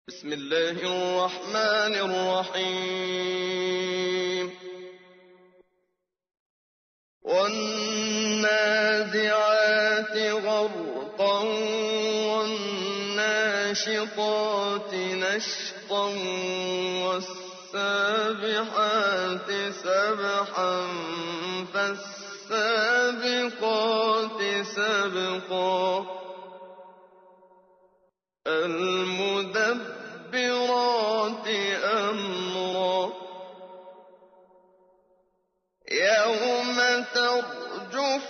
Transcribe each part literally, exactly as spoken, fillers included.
بسم الله الرحمن الرحيم والنازعات غرقا والناشطات نشطا والسابحات سبحا فالسابقات سبقا المدبرات أمرا يوم ترجف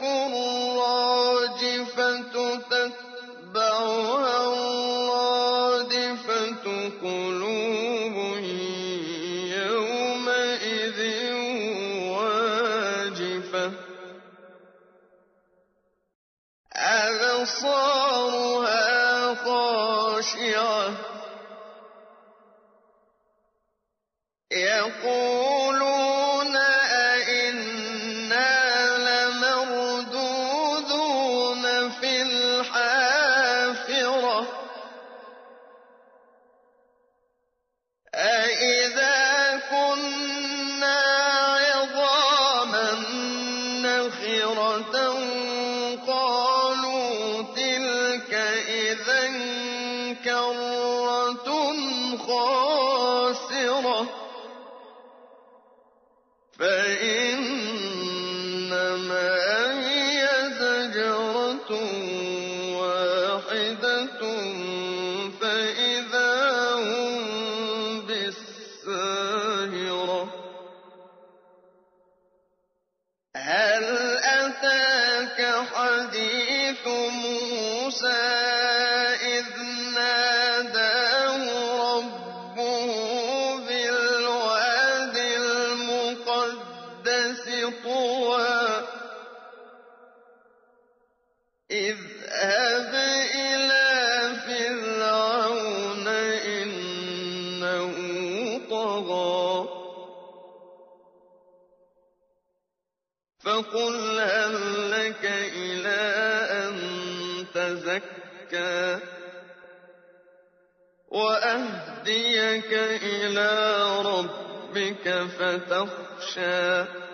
الراجفة تتبعها الرادفة قلوب يومئذ واجفة أبصارها خاشعة يقولون أئنا لمردودون في الحافرة أئذا كنا عظاما نخرة قالوا تلك إذا كرة خاسرة فإنما هي زجرة واحدة فإذا هم بالساهرة هل أتاك حديث موسى إذ ناداه ربه بالواد المقدس طوى اذهب إلى فرعون إنه طغى فقل هل لك إلى أن تزكى وأهديك إلى ربك فتخشى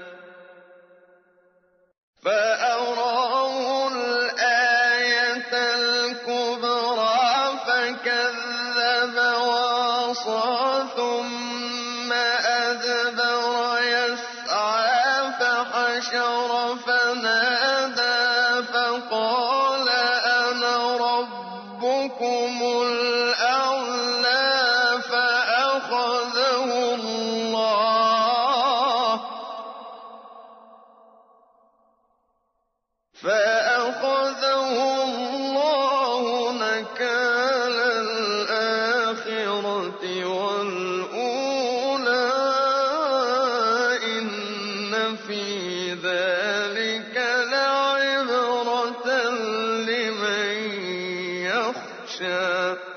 فأراه الآية الكبرى فكذب وعصى ثم أدبر يسعى فحشر فنادى فقال أنا ربكم الأعلى فأخذه الله فأخذه الله نكال الآخرة والأولى إن في ذلك لعبرة لمن يخشى.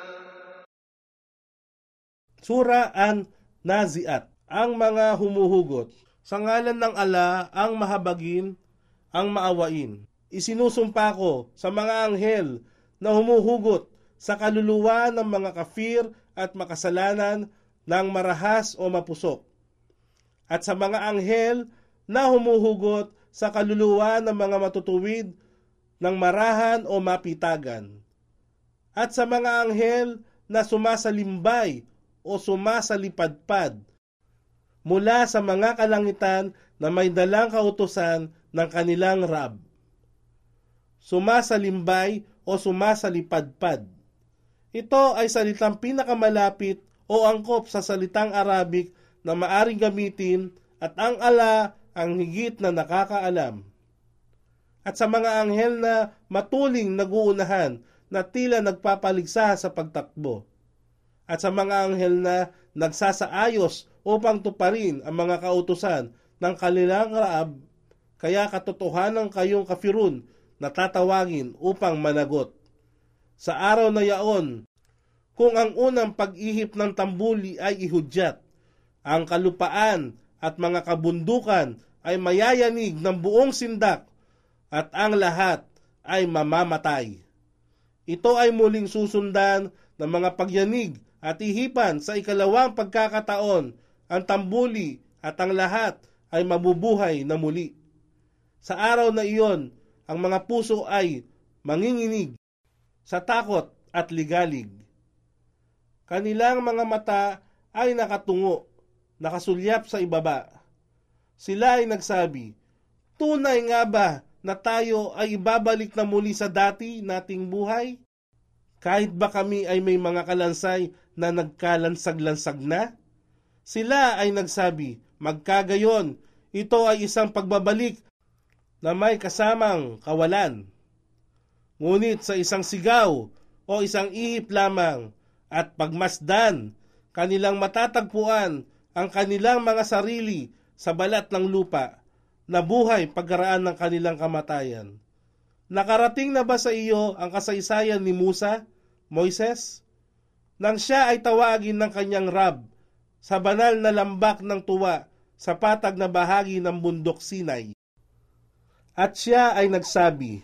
Sura an Naziat, ang mga humuhugot. Sa ngalan ng Ala, ang mahabagin, ang maawain. Isinusumpa ko sa mga anghel na humuhugot sa kaluluwa ng mga kafir at makasalanan ng marahas o mapusok. At sa mga anghel na humuhugot sa kaluluwa ng mga matutuwid ng marahan o mapitagan. At sa mga anghel na sumasalimbay o sumasalipadpad mula sa mga kalangitan na may dalang kautusan ng kanilang Rab. Sumasalimbay o sumasalipadpad. Ito ay salitang pinakamalapit o angkop sa salitang Arabic na maaring gamitin at ang Ala ang higit na nakakaalam. At sa mga anghel na matuling naguunahan na tila nagpapaligsa sa pagtakbo. At sa mga anghel na nagsasaayos upang tuparin ang mga kautusan ng kanilang Raab, kaya katotohanan kayong kafirun na tatawagin upang managot. Sa araw na yaon, kung ang unang pag-ihip ng tambuli ay ihudyat, ang kalupaan at mga kabundukan ay mayayanig ng buong sindak at ang lahat ay mamamatay. Ito ay muling susundan ng mga pagyanig at ihipan sa ikalawang pagkakataon ang tambuli at ang lahat ay mabubuhay na muli. Sa araw na iyon, ang mga puso ay manginginig sa takot at ligalig. Kanilang mga mata ay nakatungo, nakasulyap sa ibaba. Sila ay nagsabi, tunay nga ba na tayo ay ibabalik na muli sa dati nating buhay? Kahit ba kami ay may mga kalansay na nagkalansag-lansag na? Sila ay nagsabi, magkagayon, ito ay isang pagbabalik na may kasamang kawalan. Ngunit sa isang sigaw o isang ihip lamang at pagmasdan, kanilang matatagpuan ang kanilang mga sarili sa balat ng lupa na buhay pagkaraan ng kanilang kamatayan. Nakarating na ba sa iyo ang kasaysayan ni Musa, Moises? Nang siya ay tawagin ng kanyang Rab sa banal na lambak ng tuwa sa patag na bahagi ng bundok Sinai. At siya ay nagsabi,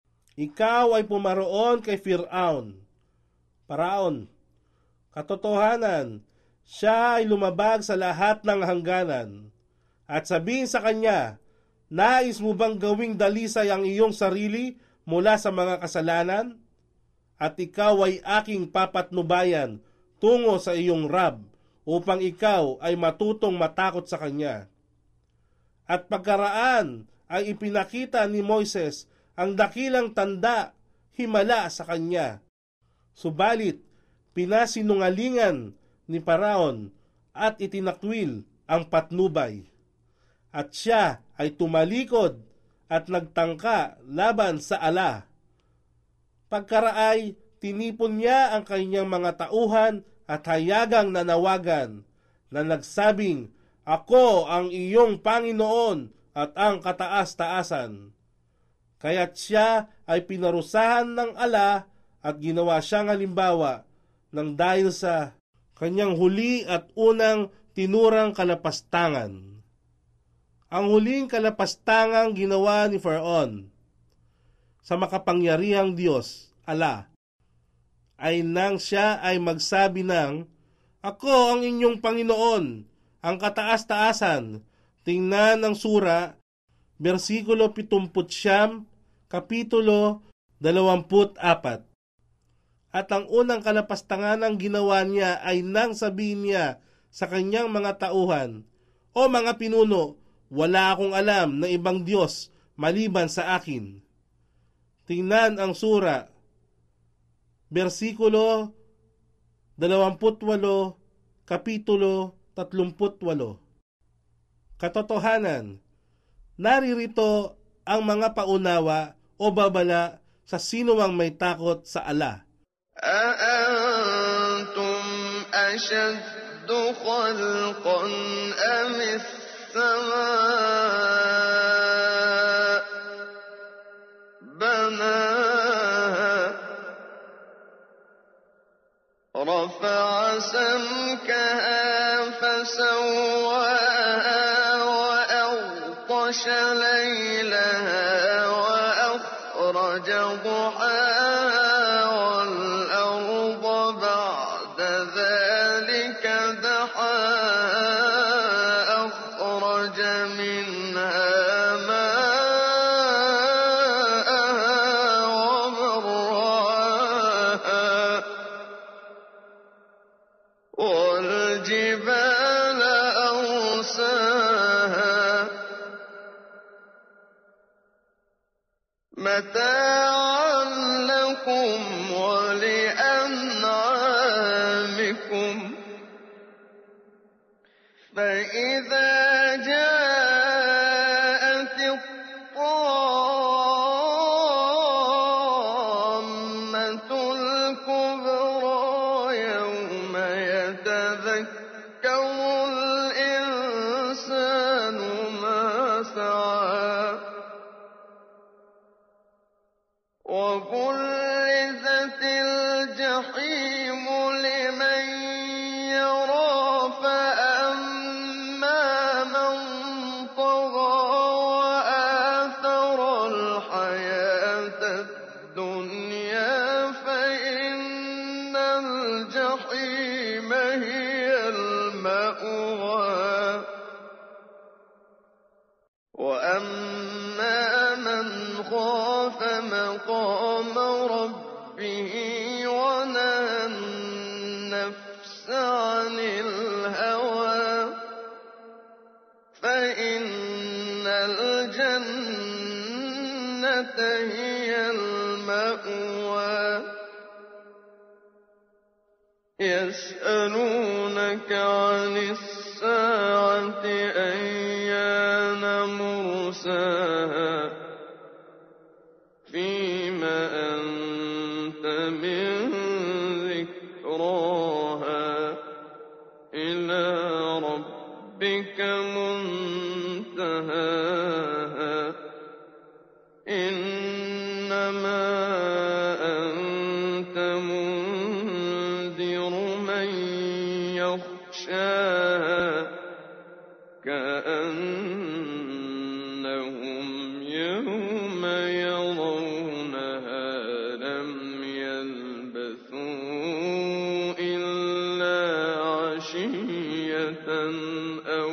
ikaw ay pumaroon kay Firaun, Paraon. Katotohanan, siya ay lumabag sa lahat ng hangganan. At sabihin sa kanya, nais mo bang gawing dalisay ang iyong sarili mula sa mga kasalanan? At ikaw ay aking papatnubayan tungo sa iyong Rab upang ikaw ay matutong matakot sa kanya. At pagkaraan ay ipinakita ni Moises ang dakilang tanda himala sa kanya. Subalit, pinasinungalingan ni Paraon at itinakwil ang patnubay. At siya ay tumalikod at nagtangka laban sa ala. Pagkaraay, tinipon niya ang kanyang mga tauhan at hayagang nanawagan na nagsabing, ako ang iyong Panginoon at ang kataas-taasan. Kaya't siya ay pinarusahan ng ala at ginawa siyang halimbawa ng dahil sa kanyang huli at unang tinurang kalapastangan. Ang huling kalapastangang ginawa ni Faraon sa makapangyarihang Diyos, ala, ay nang siya ay magsabi ng, ako ang inyong Panginoon, ang kataas-taasan. Tingnan ang sura, versikulo pitungput siyam, kapitulo dalawamput apat. At ang unang kalapastangan ng ginawa niya ay nang sabihin niya sa kanyang mga tauhan, o mga pinuno, wala akong alam na ibang Diyos maliban sa akin. Tingnan ang sura, versikulo dalawamput walo, kapitulo tatlumput walo. Katotohanan, naririto ang mga paunawa o babala sa sinumang may takot sa ala. أأنتم أشد خلقا أم السماء بناها رفع سمكها فسواها وأغطش ليلها وأخرج ضحاها والأرض بعد ذلك دحاها أخرج منها ماءها ومرعاها والجبال أرساها متاعا لكم ولأنعامكم فإذا جاءت الطامة الكبرى يوم يتذكر الإنسان ما سعى وبرزت الجحيم لمن يرى فأما من طغى وآثر الحياة الدنيا فإن الجحيم رَبِّهِ وَنَهَى النَّفْسَ عَنِ الْهَوَىٰ فَإِنَّ الْجَنَّةَ هِيَ الْمَأْوَىٰ يَسْأَلُونَكَ عَنِ السَّاعَةِ أَيَّانَ مُرْسَاهَا فِيمَ أَنتَ مِن ذِكْرَاهَا إِلَىٰ رَبِّكَ مُنتَهَاهَا إِنَّمَا أَنتَ مُنذِرُ مَن يَخْشَاهَا كَأَنَّهُمْ يَوْمَ يَرَوْنَهَا لَمْ يَلْبَثُوا إِلَّا عَشِيَّةً أَوْ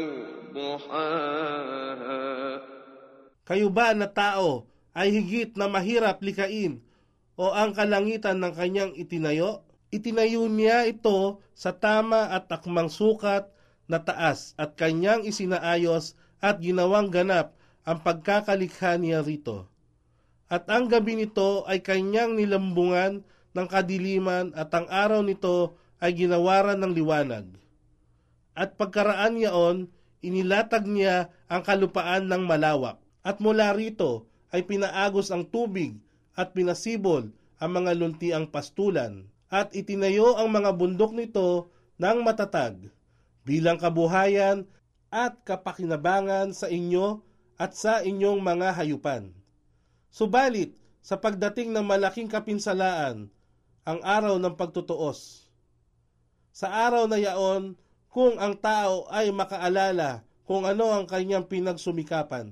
ضُحَاهَا. Kayo ba na tao ay higit na mahirap likain o ang kalangitan ng kanyang itinayo? Itinayo niya ito sa tama at akmang sukat na taas at kanyang isinaayos at ginawang ganap ang pagkakalikha niya rito. At ang gabi nito ay kanyang nilambungan ng kadiliman at ang araw nito ay ginawaran ng liwanag. At pagkaraan niyaon, inilatag niya ang kalupaan ng malawak. At mula rito ay pinaagos ang tubig at pinasibol ang mga luntiang pastulan. At itinayo ang mga bundok nito ng matatag bilang kabuhayan at kapakinabangan sa inyo at sa inyong mga hayupan. Subalit, sa pagdating ng malaking kapinsalaan, ang araw ng pagtutuos. Sa araw na yaon, kung ang tao ay makaalala kung ano ang kanyang pinagsumikapan.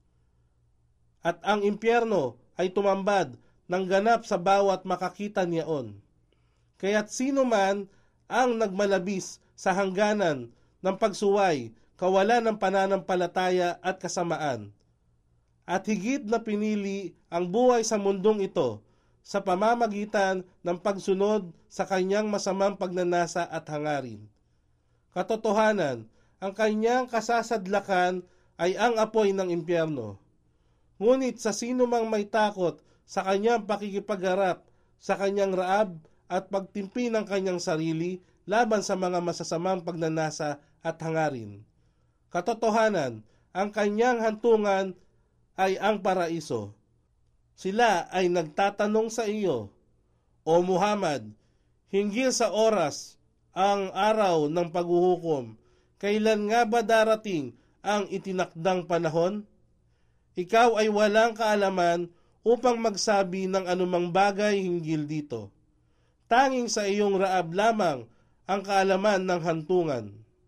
At ang impyerno ay tumambad ng ganap sa bawat makakita niyaon. Kaya't sino man ang nagmalabis sa hangganan ng pagsuway, kawalan ng pananampalataya at kasamaan, at higit na pinili ang buhay sa mundong ito sa pamamagitan ng pagsunod sa kanyang masamang pagnanasa at hangarin. Katotohanan, ang kanyang kasasadlakan ay ang apoy ng impyerno. Ngunit sa sino mang may takot sa kanyang pakikipagharap sa kanyang raab at pagtimpi ng kanyang sarili laban sa mga masasamang pagnanasa at hangarin. Katotohanan, ang kanyang hantungan ay ang paraiso. Sila ay nagtatanong sa iyo, O Muhammad, hinggil sa oras ang araw ng paghuhukom, kailan nga ba darating ang itinakdang panahon? Ikaw ay walang kaalaman upang magsabi ng anumang bagay hinggil dito. Tanging sa iyong raab lamang ang kaalaman ng hantungan.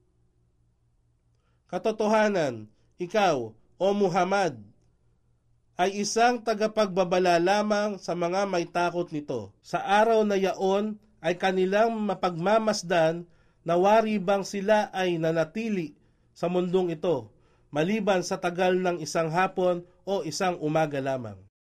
Katotohanan, ikaw, O Muhammad, ay isang tagapagbabala lamang sa mga may takot nito. Sa araw na yaon ay kanilang mapagmamasdan na wari bang sila ay nanatili sa mundong ito, maliban sa tagal ng isang hapon o isang umaga lamang.